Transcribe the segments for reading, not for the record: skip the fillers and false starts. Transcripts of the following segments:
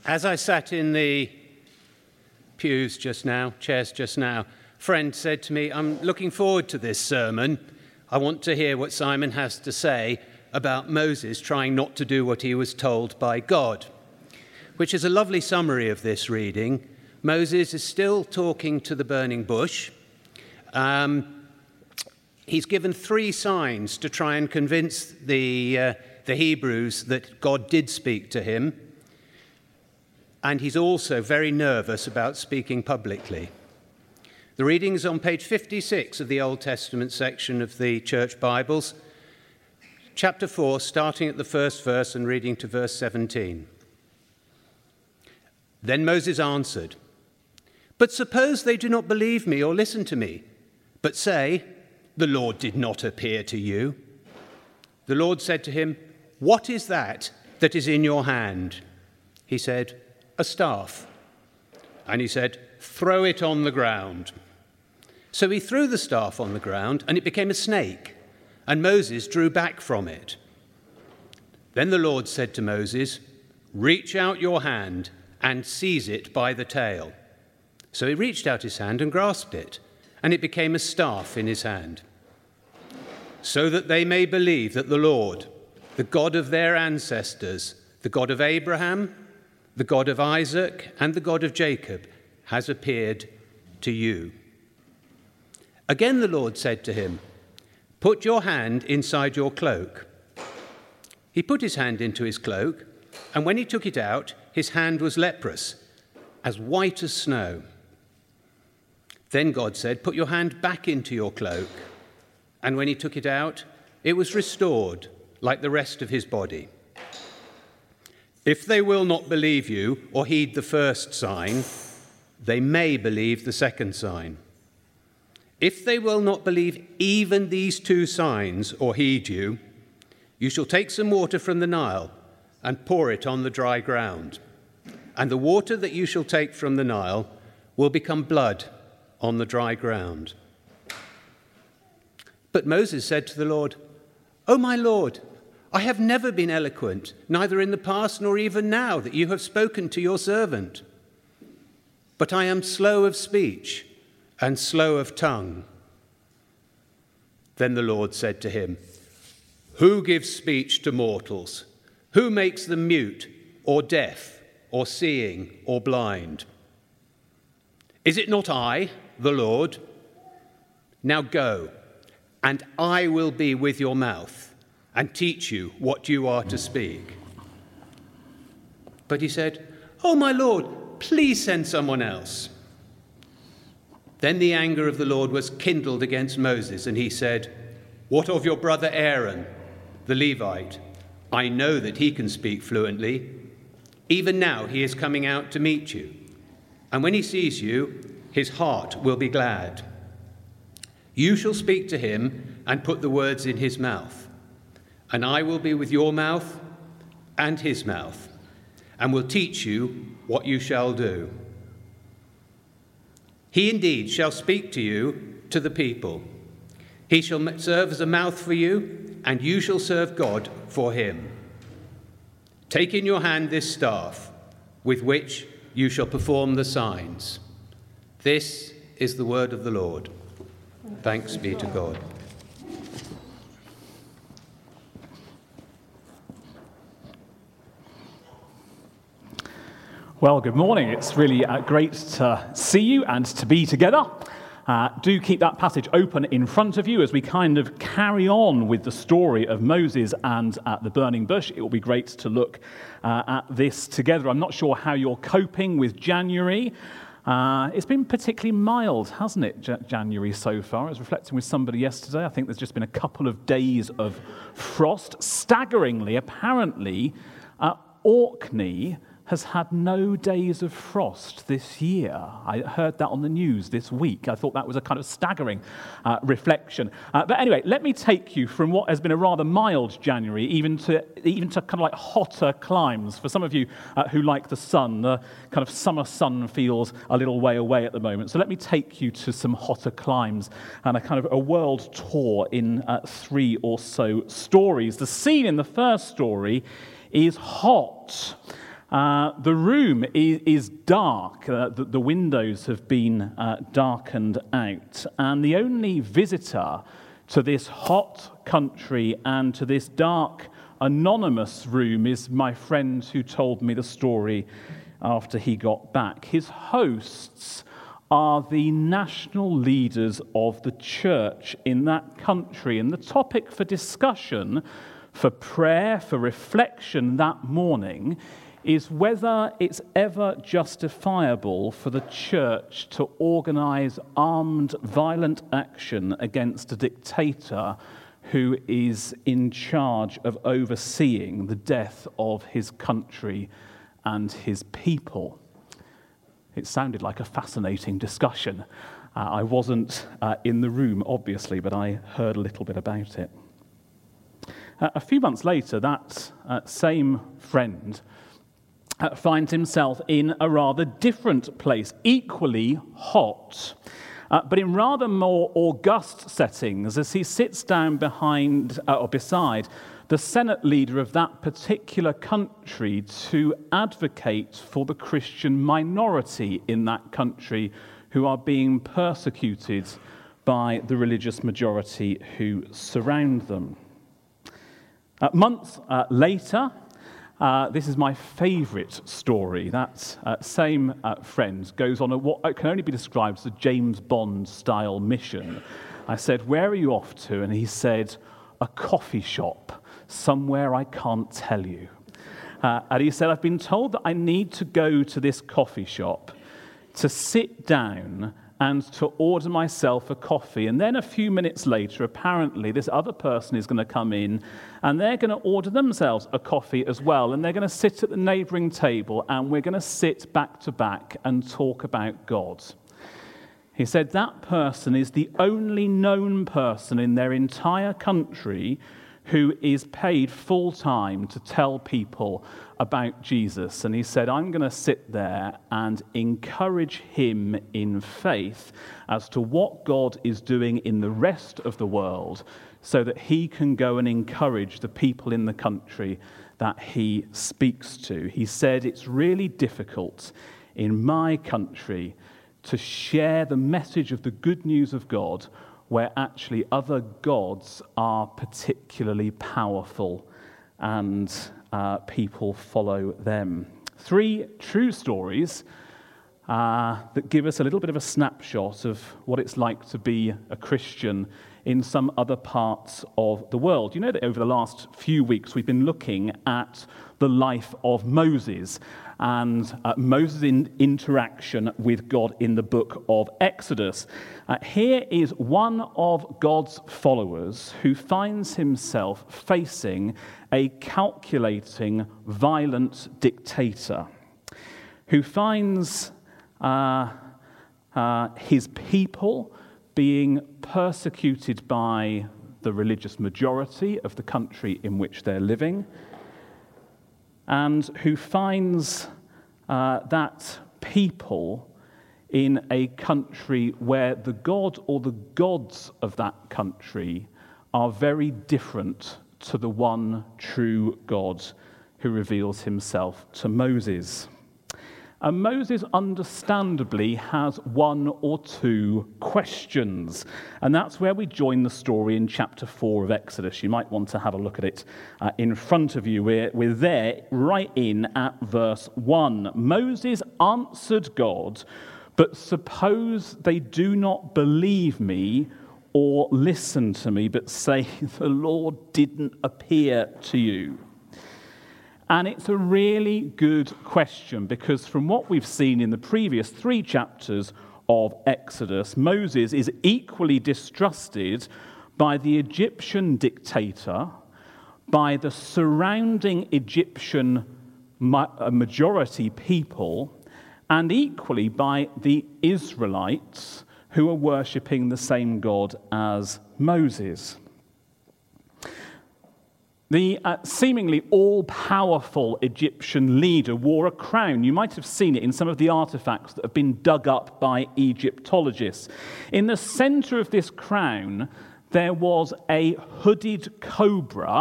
As I sat in the chairs just now, a friend said to me, I'm looking forward to this sermon. I want to hear what Simon has to say about Moses trying not to do what he was told by God, which is a lovely summary of this reading. Moses is still talking to the burning bush. He's given 3 signs to try and convince the Hebrews that God did speak to him. And he's also very nervous about speaking publicly. The reading is on page 56 of the Old Testament section of the Church Bibles, chapter 4, starting at the first verse and reading to verse 17. Then Moses answered, "But suppose they do not believe me or listen to me, but say, 'The Lord did not appear to you.' The Lord said to him, 'What is that is in your hand?' He said, 'A staff.' And he said, 'Throw it on the ground.' So he threw the staff on the ground, and it became a snake, and Moses drew back from it. Then the Lord said to Moses, 'Reach out your hand and seize it by the tail.' So he reached out his hand and grasped it, and it became a staff in his hand. So that they may believe that the Lord, the God of their ancestors, the God of Abraham, the God of Isaac, and the God of Jacob, has appeared to you." Again the Lord said to him, "Put your hand inside your cloak." He put his hand into his cloak, and when he took it out, his hand was leprous, as white as snow. Then God said, "Put your hand back into your cloak." And when he took it out, it was restored like the rest of his body. If they will not believe you or heed the first sign, they may believe the second sign. If they will not believe even these 2 signs or heed you, you shall take some water from the Nile and pour it on the dry ground. And the water that you shall take from the Nile will become blood on the dry ground. But Moses said to the Lord, "O my Lord, I have never been eloquent, neither in the past nor even now that you have spoken to your servant. But I am slow of speech and slow of tongue." Then the Lord said to him, "Who gives speech to mortals? Who makes them mute or deaf or seeing or blind? Is it not I, the Lord? Now go, and I will be with your mouth and teach you what you are to speak." But he said, "Oh, my Lord, please send someone else." Then the anger of the Lord was kindled against Moses, and he said, "What of your brother Aaron, the Levite? I know that he can speak fluently. Even now he is coming out to meet you, and when he sees you, his heart will be glad. You shall speak to him and put the words in his mouth. And I will be with your mouth and his mouth, and will teach you what you shall do. He indeed shall speak to you to the people. He shall serve as a mouth for you, and you shall serve God for him. Take in your hand this staff, with which you shall perform the signs." This is the word of the Lord. Thanks be to God. Well, good morning. It's really great to see you and to be together. Do keep that passage open in front of you as we kind of carry on with the story of Moses and the burning bush. It will be great to look at this together. I'm not sure how you're coping with January. It's been particularly mild, hasn't it, January so far? I was reflecting with somebody yesterday. I think there's just been a couple of days of frost. Staggeringly, apparently, Orkney has had no days of frost this year. I heard that on the news this week. I thought that was a kind of staggering reflection. But anyway, let me take you from what has been a rather mild January even to kind of like hotter climes. For some of you who like the sun, the kind of summer sun feels a little way away at the moment. So let me take you to some hotter climes and a kind of a world tour in 3 or so stories. The scene in the first story is hot. The room is dark. The windows have been darkened out. And the only visitor to this hot country and to this dark, anonymous room is my friend who told me the story after he got back. His hosts are the national leaders of the church in that country. And the topic for discussion, for prayer, for reflection that morning is whether it's ever justifiable for the church to organize armed, violent action against a dictator who is in charge of overseeing the death of his country and his people. It sounded like a fascinating discussion. I wasn't in the room, obviously, but I heard a little bit about it. A few months later, that same friend finds himself in a rather different place, equally hot, but in rather more august settings, as he sits down beside the Senate leader of that particular country to advocate for the Christian minority in that country who are being persecuted by the religious majority who surround them. Months later, this is my favourite story. That same friend goes on what can only be described as a James Bond-style mission. I said, "Where are you off to?" And he said, "A coffee shop, somewhere I can't tell you." And he said, "I've been told that I need to go to this coffee shop to sit down and to order myself a coffee. And then a few minutes later, apparently, this other person is going to come in and they're going to order themselves a coffee as well. And they're going to sit at the neighboring table and we're going to sit back to back and talk about God." He said that person is the only known person in their entire country who is paid full-time to tell people about Jesus. And he said, "I'm going to sit there and encourage him in faith as to what God is doing in the rest of the world so that he can go and encourage the people in the country that he speaks to." He said, "It's really difficult in my country to share the message of the good news of God where actually other gods are particularly powerful and people follow them." 3 true stories that give us a little bit of a snapshot of what it's like to be a Christian in some other parts of the world. You know that over the last few weeks we've been looking at the life of Moses and Moses' interaction with God in the book of Exodus. Here is one of God's followers who finds himself facing a calculating, violent dictator, who finds his people being persecuted by the religious majority of the country in which they're living, and who finds that people in a country where the God or the gods of that country are very different to the one true God who reveals himself to Moses. And Moses understandably has 1 or 2 questions. And that's where we join the story in chapter 4 of Exodus. You might want to have a look at it in front of you. We're there right in at verse 1. Moses answered God, "But suppose they do not believe me or listen to me, but say, 'The Lord didn't appear to you.'" And it's a really good question because from what we've seen in the previous 3 chapters of Exodus, Moses is equally distrusted by the Egyptian dictator, by the surrounding Egyptian majority people, and equally by the Israelites who are worshipping the same God as Moses. The seemingly all-powerful Egyptian leader wore a crown. You might have seen it in some of the artifacts that have been dug up by Egyptologists. In the center of this crown, there was a hooded cobra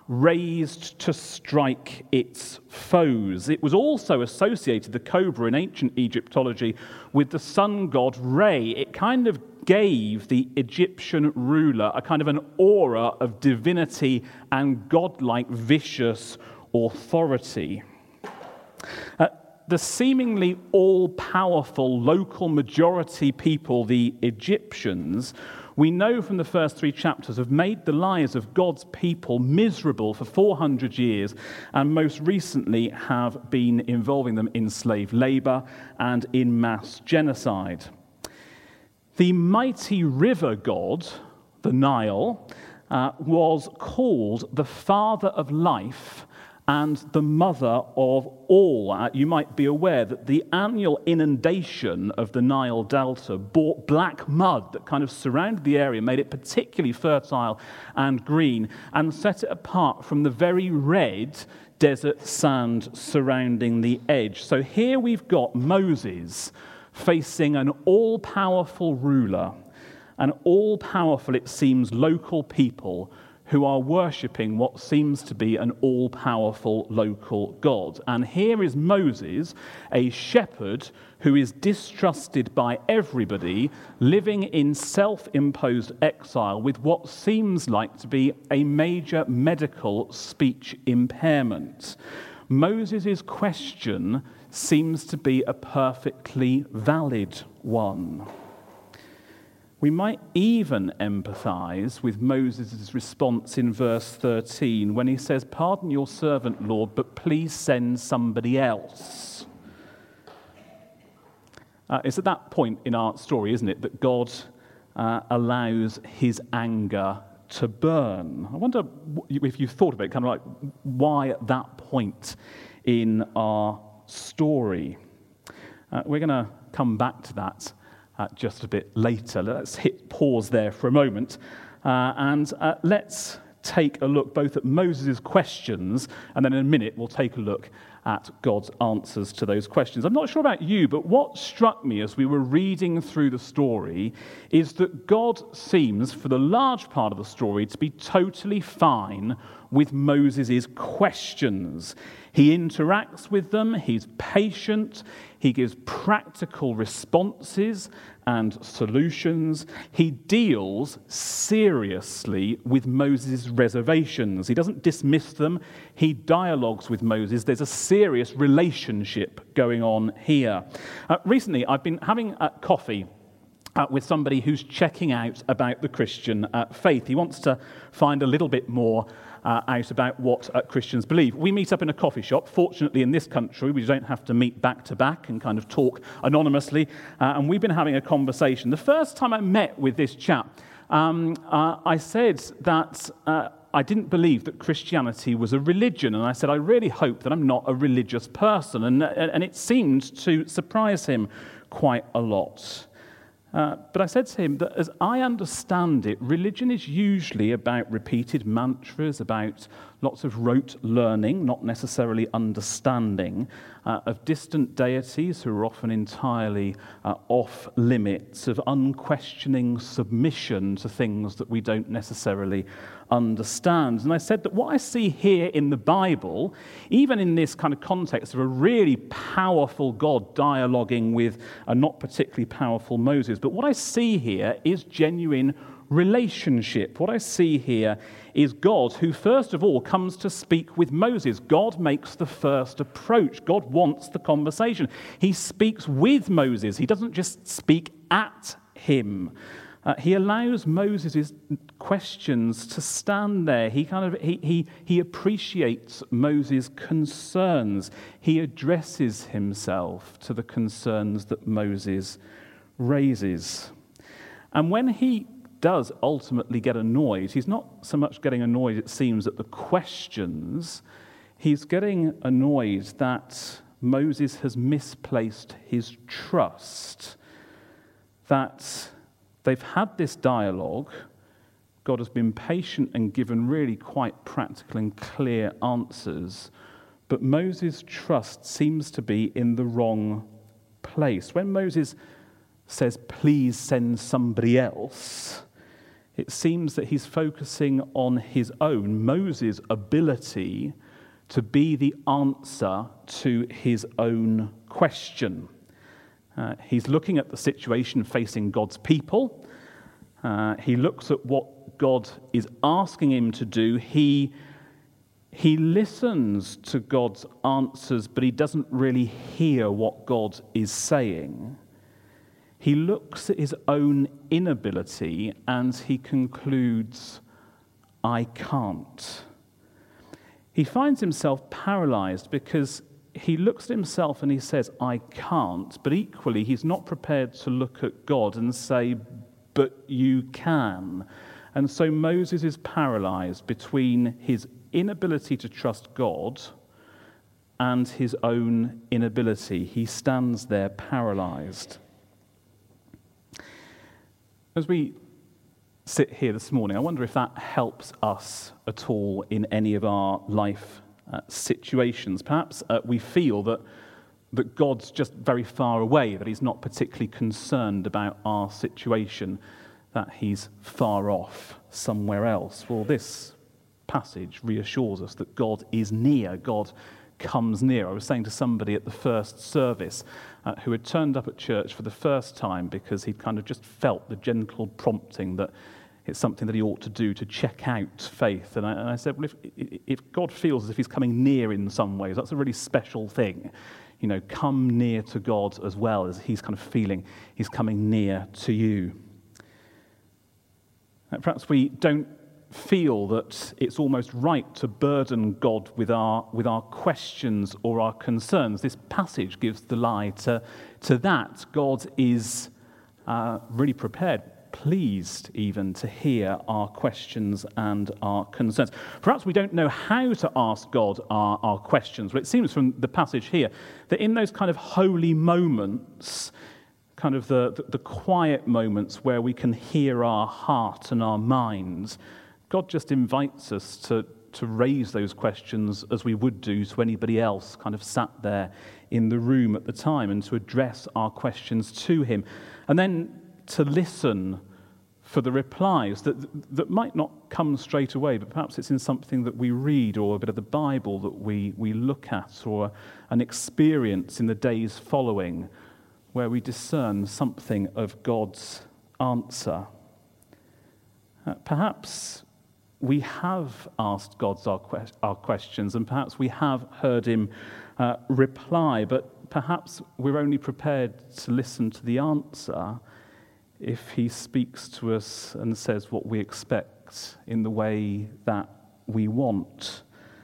raised to strike its foes. It was also associated, the cobra in ancient Egyptology, with the sun god Re. It kind of gave the Egyptian ruler a kind of an aura of divinity and godlike vicious authority. The seemingly all-powerful local majority people, the Egyptians, we know from the first 3 chapters, have made the lives of God's people miserable for 400 years, and most recently have been involving them in slave labor and in mass genocide. The mighty river god, the Nile, was called the father of life and the mother of all. You might be aware that the annual inundation of the Nile Delta brought black mud that kind of surrounded the area, made it particularly fertile and green, and set it apart from the very red desert sand surrounding the edge. So here we've got Moses facing an all-powerful ruler, an all-powerful, it seems, local people who are worshipping what seems to be an all-powerful local god. And here is Moses, a shepherd who is distrusted by everybody, living in self-imposed exile with what seems like to be a major medical speech impairment. Moses' question seems to be a perfectly valid one. We might even empathize with Moses' response in verse 13 when he says, "Pardon your servant, Lord, but please send somebody else." It's at that point in our story, isn't it, that God allows his anger to burn. I wonder if you've thought about it, kind of like, why at that point in our story? We're going to come back to that just a bit later. Let's hit pause there for a moment and let's take a look both at Moses' questions, and then in a minute we'll take a look at God's answers to those questions. I'm not sure about you, but what struck me as we were reading through the story is that God seems, for the large part of the story, to be totally fine with Moses' questions. He interacts with them, he's patient, he gives practical responses and solutions. He deals seriously with Moses' reservations. He doesn't dismiss them, he dialogues with Moses. There's a serious relationship going on here. Recently, I've been having coffee with somebody who's checking out about the Christian faith. He wants to find a little bit more out about what Christians believe. We meet up in a coffee shop. Fortunately, in this country, we don't have to meet back to back and kind of talk anonymously. And we've been having a conversation. The first time I met with this chap, I said that I didn't believe that Christianity was a religion. And I said, I really hope that I'm not a religious person. And it seemed to surprise him quite a lot. But I said to him that as I understand it, religion is usually about repeated mantras, about lots of rote learning, not necessarily understanding, of distant deities who are often entirely off limits, of unquestioning submission to things that we don't necessarily understand. And I said that what I see here in the Bible, even in this kind of context of a really powerful God dialoguing with a not particularly powerful Moses, but what I see here is genuine relationship. What I see here is God who first of all comes to speak with Moses. God makes the first approach. God wants the conversation. He speaks with Moses. He doesn't just speak at him. He allows Moses' questions to stand there. He appreciates Moses' concerns. He addresses himself to the concerns that Moses raises. And when he does ultimately get annoyed, he's not so much getting annoyed, it seems, at the questions. He's getting annoyed that Moses has misplaced his trust, that they've had this dialogue. God has been patient and given really quite practical and clear answers, but Moses' trust seems to be in the wrong place. When Moses says, please send somebody else, it seems that he's focusing on his own, Moses' ability to be the answer to his own question. He's looking at the situation facing God's people. He looks at what God is asking him to do. He listens to God's answers, but he doesn't really hear what God is saying. He looks at his own inability and he concludes, I can't. He finds himself paralyzed because he looks at himself and he says, I can't, but equally he's not prepared to look at God and say, but you can. And so Moses is paralyzed between his inability to trust God and his own inability. He stands there paralyzed. As we sit here this morning, I wonder if that helps us at all in any of our life situations. Perhaps we feel that God's just very far away, that he's not particularly concerned about our situation, that he's far off somewhere else. Well, this passage reassures us that God is near, God comes near. I was saying to somebody at the first service who had turned up at church for the first time because he'd kind of just felt the gentle prompting that it's something that he ought to do to check out faith. And I said, well, if God feels as if he's coming near in some ways, that's a really special thing. You know, come near to God as well as he's kind of feeling he's coming near to you. Perhaps we don't feel that it's almost right to burden God with our questions or our concerns. This passage gives the lie to that. God is really prepared, pleased even, to hear our questions and our concerns. Perhaps we don't know how to ask God our questions, but it seems from the passage here that in those kind of holy moments, kind of the quiet moments where we can hear our heart and our minds, God just invites us to raise those questions as we would do to anybody else kind of sat there in the room at the time, and to address our questions to him. And then to listen for the replies that might not come straight away, but perhaps it's in something that we read or a bit of the Bible that we look at, or an experience in the days following where we discern something of God's answer. Perhaps we have asked God our questions, and perhaps we have heard him reply, but perhaps we're only prepared to listen to the answer if he speaks to us and says what we expect in the way that we want.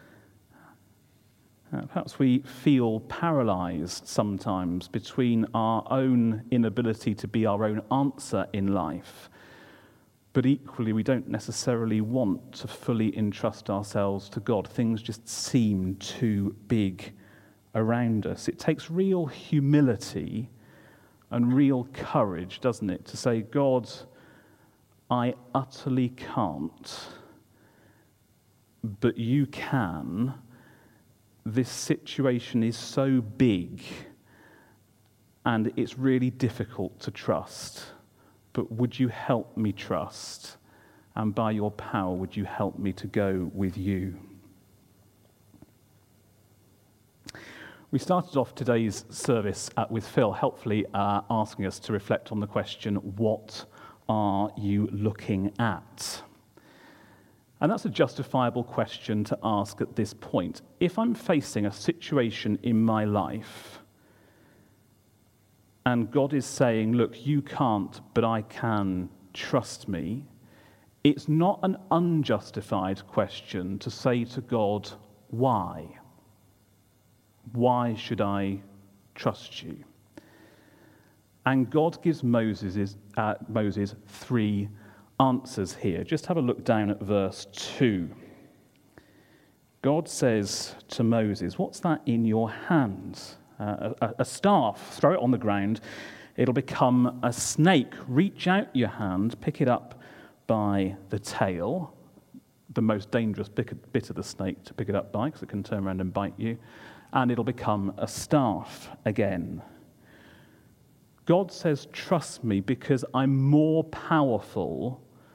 Perhaps we feel paralyzed sometimes between our own inability to be our own answer in life, but equally we don't necessarily want to fully entrust ourselves to God. Things just seem too big around us. It takes real humility and real courage, doesn't it, to say, God, I utterly can't, but you can. This situation is so big and it's really difficult to trust, but would you help me trust? And by your power, would you help me to go with you? We started off today's service with Phil helpfully asking us to reflect on the question, what are you looking at? And that's a justifiable question to ask at this point. If I'm facing a situation in my life and God is saying, look, you can't, but I can, trust me, it's not an unjustified question to say to God, why? Why should I trust you? And God gives Moses three answers here. Just have a look down at verse 2. God says to Moses, what's that in your hand? A staff. Throw it on the ground. It'll become a snake. Reach out your hand, pick it up by the tail, the most dangerous bit of the snake to pick it up by, because it can turn around and bite you, and it'll become a staff again. God says, trust me, because I'm more powerful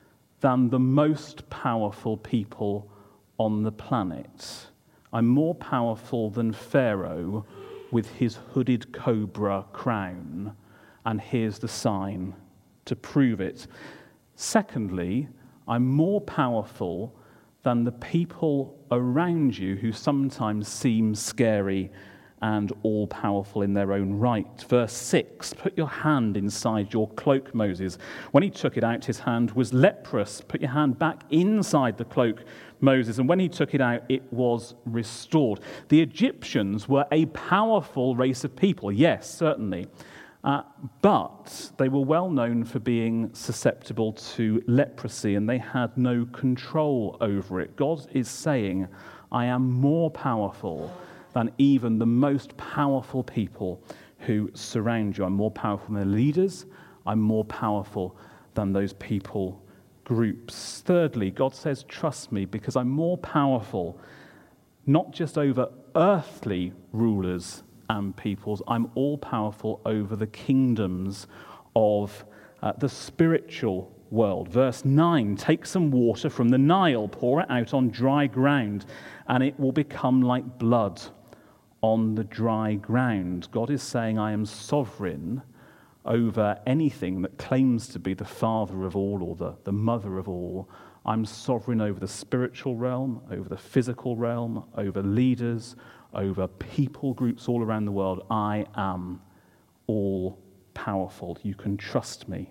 than the most powerful people on the planet. I'm more powerful than Pharaoh with his hooded cobra crown. And here's the sign to prove it. Secondly, I'm more powerful than the people around you who sometimes seem scary and all-powerful in their own right. Verse 6, put your hand inside your cloak, Moses. When he took it out, his hand was leprous. Put your hand back inside the cloak, Moses. And when he took it out, it was restored. The Egyptians were a powerful race of people, yes, certainly. But they were well known for being susceptible to leprosy, and they had no control over it. God is saying, I am more powerful than even the most powerful people who surround you. I'm more powerful than the leaders. I'm more powerful than those people groups. Thirdly, God says, trust me, because I'm more powerful, not just over earthly rulers and peoples. I'm all powerful over the kingdoms of the spiritual world. Verse 9, take some water from the Nile, pour it out on dry ground, and it will become like blood on the dry ground. God is saying, I am sovereign over anything that claims to be the father of all or the mother of all. I'm sovereign over the spiritual realm, over the physical realm, over leaders, over people groups all around the world. I am all powerful. You can trust me.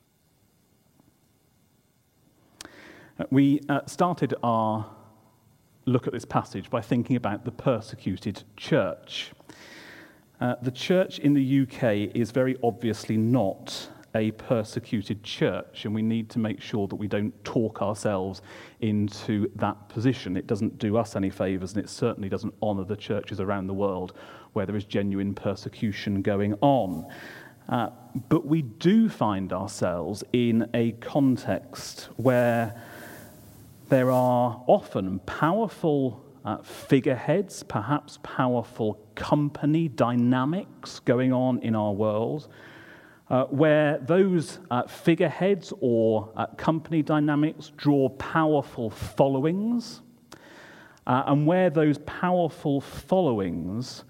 We started our look at this passage by thinking about the persecuted church. The church in the UK is very obviously not a persecuted church, and we need to make sure that we don't talk ourselves into that position. It doesn't do us any favours, and it certainly doesn't honour the churches around the world where there is genuine persecution going on. But we do find ourselves in a context where there are often powerful figureheads, perhaps powerful company dynamics going on in our world, where those figureheads or company dynamics draw powerful followings, and where those powerful followings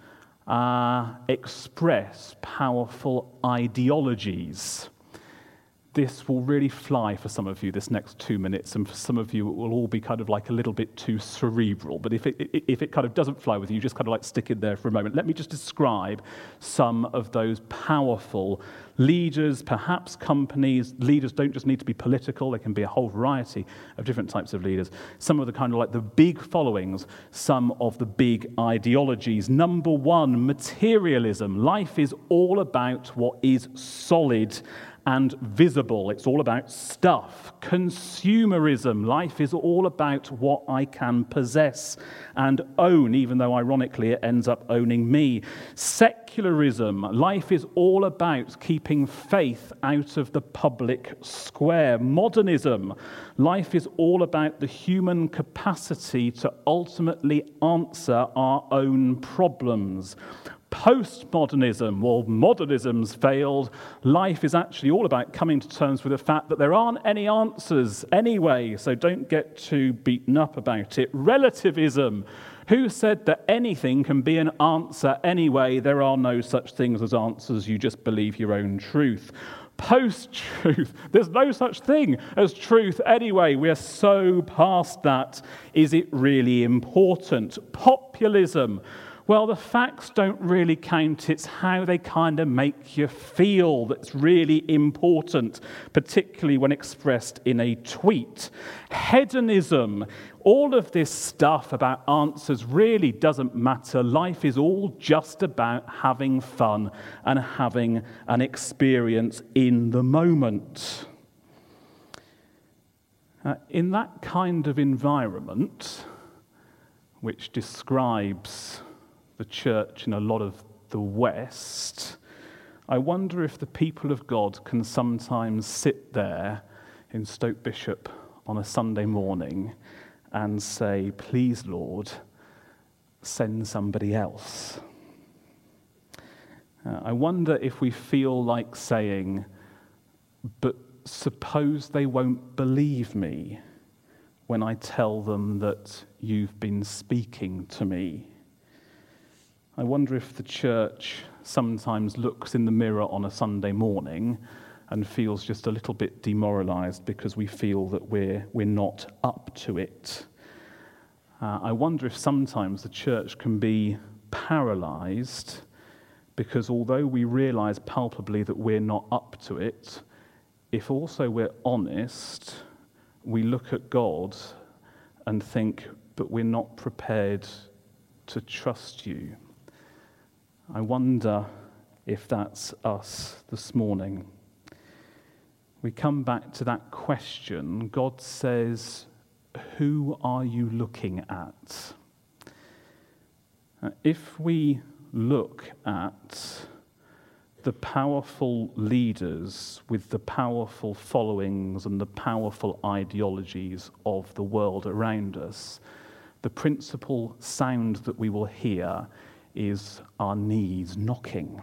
express powerful ideologies. This will really fly for some of you this next 2 minutes, and for some of you it will all be kind of like a little bit too cerebral. But if it kind of doesn't fly with you, just kind of like stick in there for a moment. Let me just describe some of those powerful leaders, perhaps companies. Leaders don't just need to be political, they can be a whole variety of different types of leaders. Some of the kind of like the big followings, some of the big ideologies. Number one, materialism. Life is all about what is solid and visible. It's all about stuff. Consumerism. Life is all about what I can possess and own, even though ironically it ends up owning me. Secularism. Life is all about keeping faith out of the public square. Modernism. Life is all about the human capacity to ultimately answer our own problems. Postmodernism, well, modernism's failed. Life is actually all about coming to terms with the fact that there aren't any answers anyway, so don't get too beaten up about it. Relativism. Who said that anything can be an answer anyway? There are no such things as answers, you just believe your own truth. Post-truth. There's no such thing as truth anyway. We're so past that. Is it really important? Populism. Well, the facts don't really count. It's how they kind of make you feel that's really important, particularly when expressed in a tweet. Hedonism. All of this stuff about answers really doesn't matter. Life is all just about having fun and having an experience in the moment. In that kind of environment, which describes the church in a lot of the West, I wonder if the people of God can sometimes sit there in Stoke Bishop on a Sunday morning and say, please, Lord, send somebody else. I wonder if we feel like saying, but suppose they won't believe me when I tell them that you've been speaking to me. I wonder if the church sometimes looks in the mirror on a Sunday morning and feels just a little bit demoralized because we feel that we're not up to it. I wonder if sometimes the church can be paralyzed because although we realize palpably that we're not up to it, if also we're honest, we look at God and think, but we're not prepared to trust you. I wonder if that's us this morning. We come back to that question. God says, who are you looking at? If we look at the powerful leaders with the powerful followings and the powerful ideologies of the world around us, the principal sound that we will hear is our knees knocking.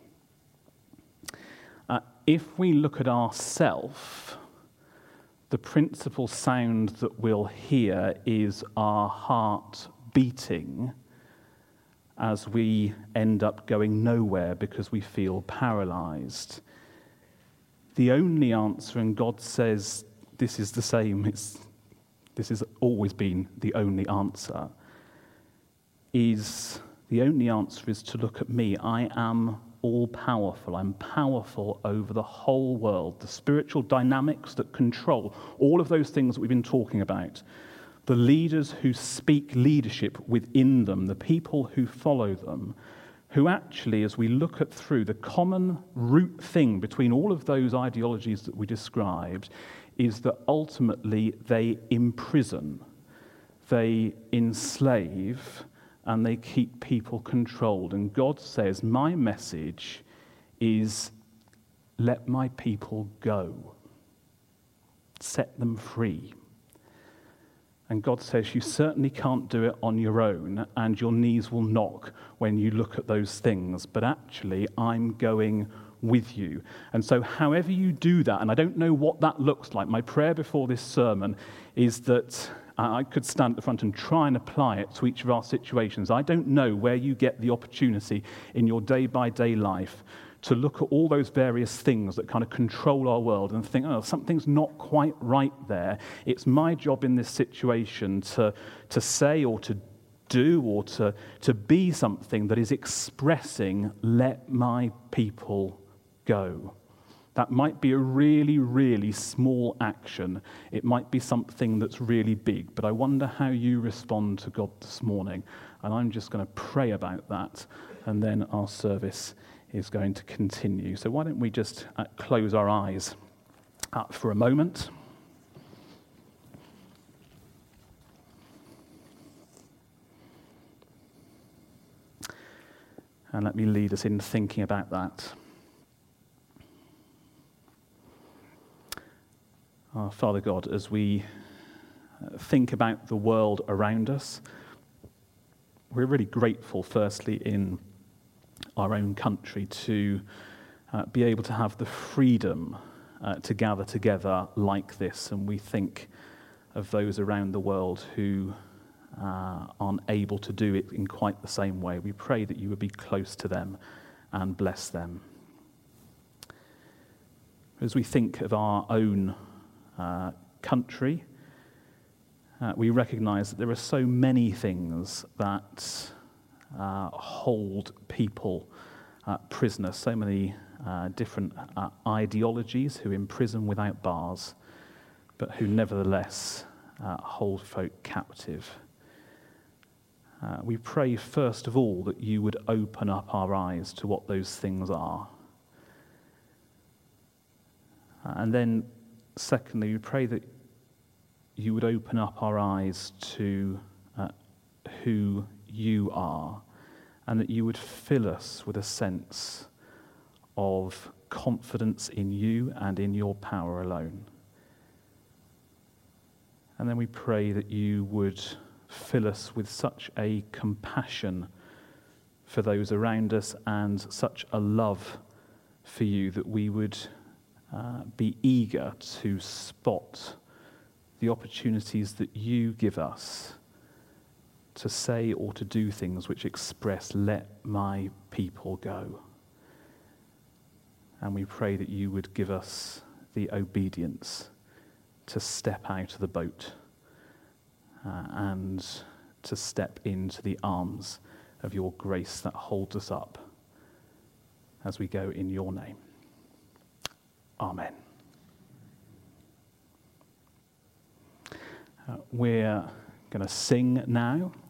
If we look at ourselves, the principal sound that we'll hear is our heart beating as we end up going nowhere because we feel paralyzed. The only answer, and God says this is the same, this has always been the only answer, is to look at me. I am all-powerful. I'm powerful over the whole world. The spiritual dynamics that control all of those things that we've been talking about. The leaders who speak leadership within them, the people who follow them, who actually, as we look at through, the common root thing between all of those ideologies that we described is that ultimately they imprison, they enslave, and they keep people controlled. And God says, my message is, let my people go. Set them free. And God says, you certainly can't do it on your own, and your knees will knock when you look at those things. But actually, I'm going with you. And so however you do that, and I don't know what that looks like, my prayer before this sermon is that I could stand at the front and try and apply it to each of our situations. I don't know where you get the opportunity in your day-by-day life to look at all those various things that kind of control our world and think, oh, something's not quite right there. It's my job in this situation to say or to do or to be something that is expressing, let my people go. That might be a really, really small action. It might be something that's really big, but I wonder how you respond to God this morning. And I'm just going to pray about that, and then our service is going to continue. So why don't we just close our eyes for a moment. And let me lead us in thinking about that. Father God, as we think about the world around us, we're really grateful, firstly, in our own country to be able to have the freedom to gather together like this. And we think of those around the world who aren't able to do it in quite the same way. We pray that you would be close to them and bless them. As we think of our own country, we recognize that there are so many things that hold people prisoners, so many different ideologies who imprison without bars, but who nevertheless hold folk captive. We pray first of all that you would open up our eyes to what those things are. And then secondly, we pray that you would open up our eyes to who you are, and that you would fill us with a sense of confidence in you and in your power alone. And then we pray that you would fill us with such a compassion for those around us and such a love for you that we would be eager to spot the opportunities that you give us to say or to do things which express, let my people go. And we pray that you would give us the obedience to step out of the boat and to step into the arms of your grace that holds us up as we go in your name. Amen. We're going to sing now.